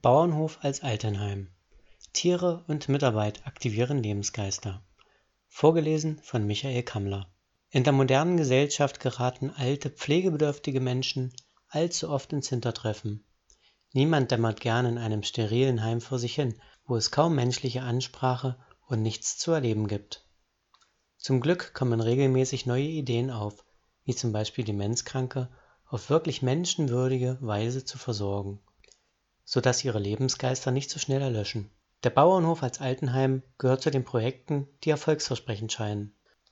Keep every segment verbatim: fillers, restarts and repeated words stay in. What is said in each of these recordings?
Bauernhof als Altenheim. Tiere und Mitarbeit aktivieren Lebensgeister. Vorgelesen von Michael Kammler. In der modernen Gesellschaft geraten alte, pflegebedürftige Menschen allzu oft ins Hintertreffen. Niemand dämmert gern in einem sterilen Heim vor sich hin, wo es kaum menschliche Ansprache und nichts zu erleben gibt. Zum Glück kommen regelmäßig neue Ideen auf, wie zum Beispiel Demenzkranke auf wirklich menschenwürdige Weise zu versorgen, sodass ihre Lebensgeister nicht so schnell erlöschen. Der Bauernhof als Altenheim gehört zu den Projekten, die erfolgsversprechend scheinen.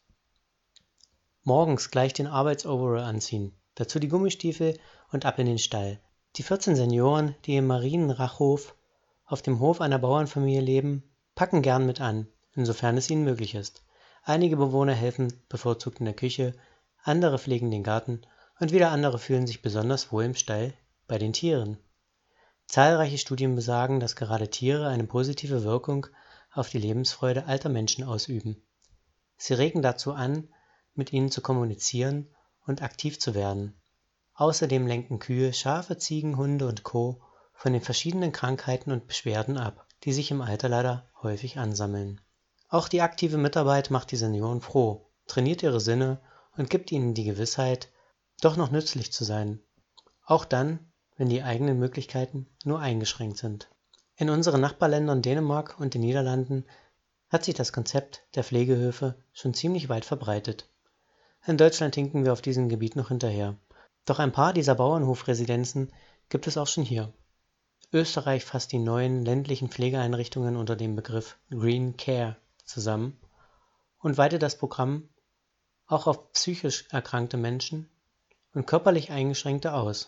Morgens gleich den Arbeitsoverall anziehen, dazu die Gummistiefel und ab in den Stall. Die vierzehn Senioren, die im Marienrachhof auf dem Hof einer Bauernfamilie leben, packen gern mit an, insofern es ihnen möglich ist. Einige Bewohner helfen bevorzugt in der Küche, andere pflegen den Garten und wieder andere fühlen sich besonders wohl im Stall bei den Tieren. Zahlreiche Studien besagen, dass gerade Tiere eine positive Wirkung auf die Lebensfreude alter Menschen ausüben. Sie regen dazu an, mit ihnen zu kommunizieren und aktiv zu werden. Außerdem lenken Kühe, Schafe, Ziegen, Hunde und Co. von den verschiedenen Krankheiten und Beschwerden ab, die sich im Alter leider häufig ansammeln. Auch die aktive Mitarbeit macht die Senioren froh, trainiert ihre Sinne und gibt ihnen die Gewissheit, doch noch nützlich zu sein. Auch dann, wenn die eigenen Möglichkeiten nur eingeschränkt sind. In unseren Nachbarländern Dänemark und den Niederlanden hat sich das Konzept der Pflegehöfe schon ziemlich weit verbreitet. In Deutschland hinken wir auf diesem Gebiet noch hinterher. Doch ein paar dieser Bauernhofresidenzen gibt es auch schon hier. Österreich fasst die neuen ländlichen Pflegeeinrichtungen unter dem Begriff Green Care zusammen und weitet das Programm auch auf psychisch erkrankte Menschen und körperlich Eingeschränkte aus.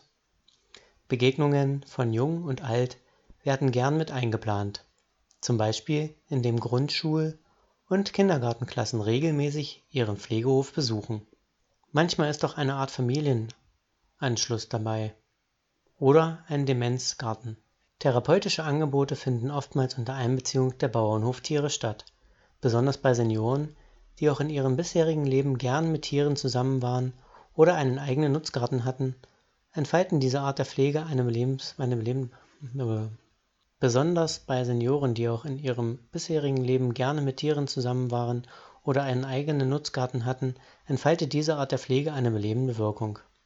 Begegnungen von Jung und Alt werden gern mit eingeplant, zum Beispiel indem Grundschul- und Kindergartenklassen regelmäßig ihren Pflegehof besuchen. Manchmal ist auch eine Art Familienanschluss dabei oder ein Demenzgarten. Therapeutische Angebote finden oftmals unter Einbeziehung der Bauernhoftiere statt, besonders bei Senioren, die auch in ihrem bisherigen Leben gern mit Tieren zusammen waren oder einen eigenen Nutzgarten hatten, entfalten diese Art der Pflege einem Lebens, einem Leben, äh, besonders bei Senioren, die auch in ihrem bisherigen Leben gerne mit Tieren zusammen waren oder einen eigenen Nutzgarten hatten, entfaltet diese Art der Pflege eine belebende Wirkung.